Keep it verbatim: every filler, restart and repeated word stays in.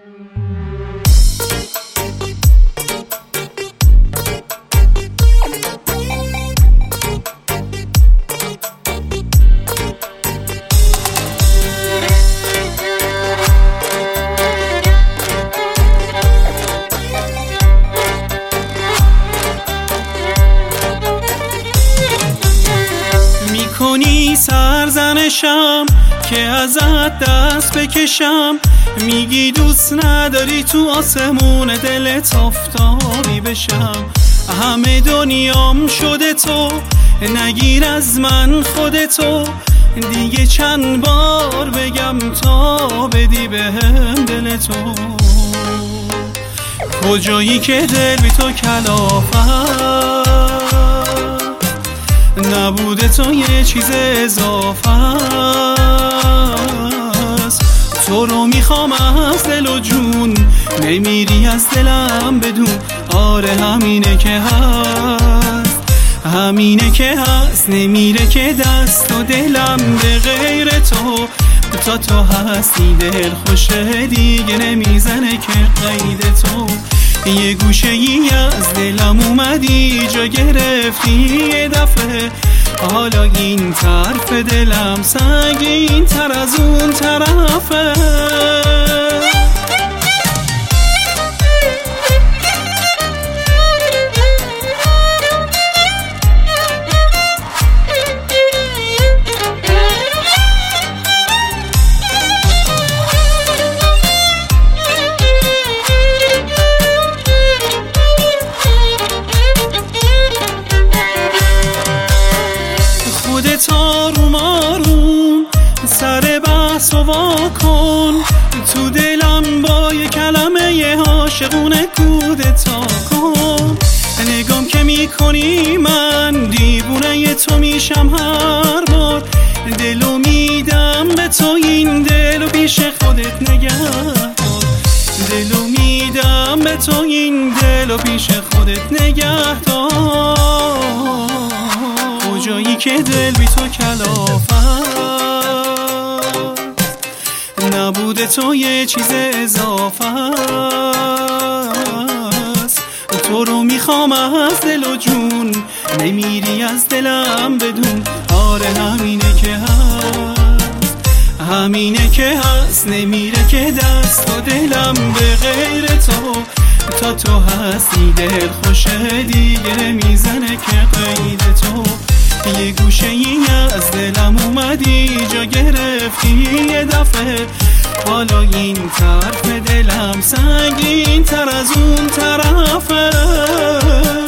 کنی سرزنشم که ازت دست بکشم، میگی دوست نداری تو آسمون دلت آفتابی بشم. همه دنیام شده تو، نگیر از من خودتو، دیگه چند بار بگم تا بدی بهم دلتو. کجایی که دل بی تو کلافه نبوده، تو یه چیز اضافه است. تو رو میخوام از دل و جون، نمیری از دلم بدون. آره همینه که هست، همینه که هست. نمیره که دست و دلم به غیر تو، تا تو هستی دل خوشه دیگه نمیزنه که قید تو. یه گوشه ای از دلم اومدی جا گرفتی یه دفعه، حالا این طرف دلم سنگین تر از اون طرفه. خودت آروم آروم سر بحث و واکن، تو دلم با یه کلمه یه عاشقونه کودتا کن. نگام که میکنی من دیوونه تو میشم هر بار، دلو میدم به تو این دلو پیش خودت نگه دار. دلو میدم به تو این دلو پیش خودت نگه دار. کجایی که دل بی تو کلافه نبوده، تو یه چیز اضافه است. تو رو میخوام از دل و جون، نمیری از دلم بدون. آره همینه که هست، همینه که هست. نمیره که دست و دلم به غیر تو، تا تو هستی دل خوشه دیگه نمیزنه که قید تو. یه گوشه ای از دلم اومدی جا گرفتی یه دفعه، حالا این طرف دلم سنگین تر از اون طرفه.